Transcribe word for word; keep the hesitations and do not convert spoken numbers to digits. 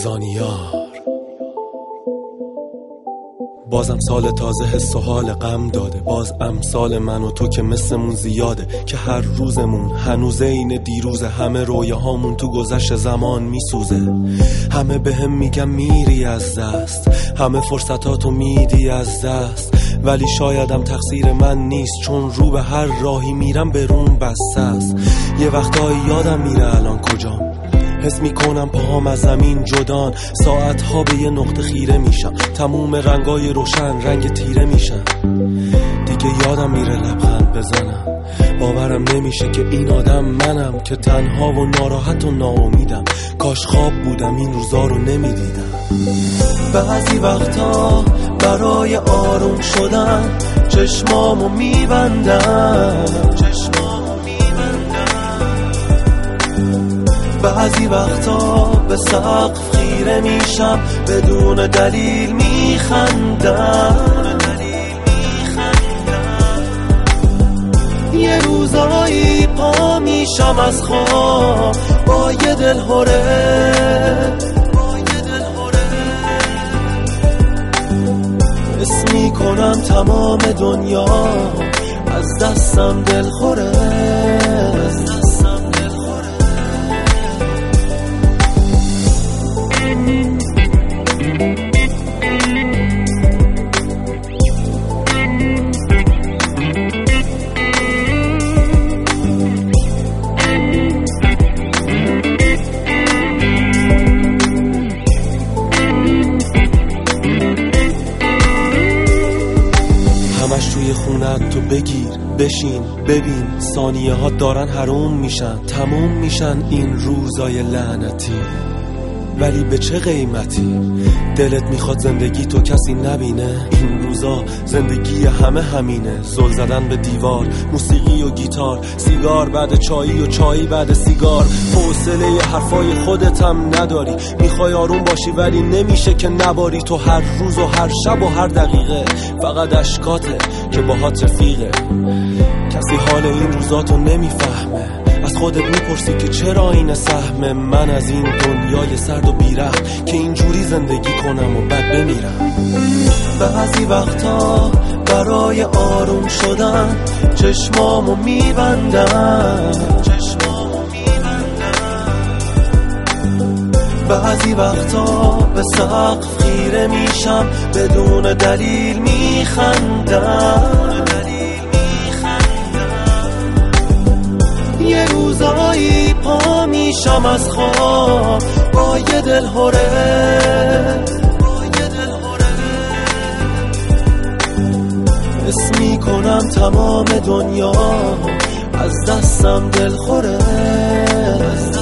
زانیار. بازم سال تازه حس و حال غم داده، باز امثال من و تو که مثلمون زیاده، که هر روزمون هنوز این دیروزه، همه رویاهامون تو گذشت زمان میسوزه. همه به هم میگن میری از دست، همه فرصتاتو میدی از دست، ولی شایدم تقصیر من نیست، چون رو به هر راهی میرم به روم بسته است. یه وقتایی یادم میره الان کجام، حس میکنم پاهم از زمین جدان، ساعتها به یه نقطه خیره میشم، تموم رنگای روشن رنگ تیره میشن. دیگه یادم میره لبخند بزنم، باورم نمیشه که این آدم منم، که تنها و ناراحت و ناامیدم، کاش خواب بودم این روزا رو نمیدیدم. بعضی وقتا برای آروم شدن چشمامو میبندم، چشمامو میبندم. بعضی وقتا به سقف خیره میشم، بدون دلیل میخندم. یه روزایی پا میشم از خواب با یه دل هره، حس میکنم تمام دنیا از دستم دل خوره. توی خونت تو بگیر بشین ببین، ثانیه ها دارن حروم میشن، تموم میشن این روزای لعنتی، ولی به چه قیمتی؟ دلت میخواد زندگی تو کسی نبینه، این روزا زندگی همه همینه، زل زدن به دیوار، موسیقی و گیتار، سیگار بعد چایی و چایی بعد سیگار. حوصله حرفای خودت هم نداری، میخوای آروم باشی ولی نمیشه که نباری، تو هر روز و هر شب و هر دقیقه فقط اشکاته که باهات رفیقه. کسی حال این روزاتو نمیفهمه، از خودت میپرسی که چرا این سهم من از این دنیای سرد و بی‌رحم، که اینجوری زندگی کنم و بعد بمیرم. بعضی وقتا برای آروم شدن چشمامو میبندم، چشمامو میبندم. بعضی وقتا به سقف خیره میشم، بدون دلیل میخندم. یه روزایی پا میشم از خواب با یه دل هره، حس میکنم تمام دنیا از دستم دل خوره.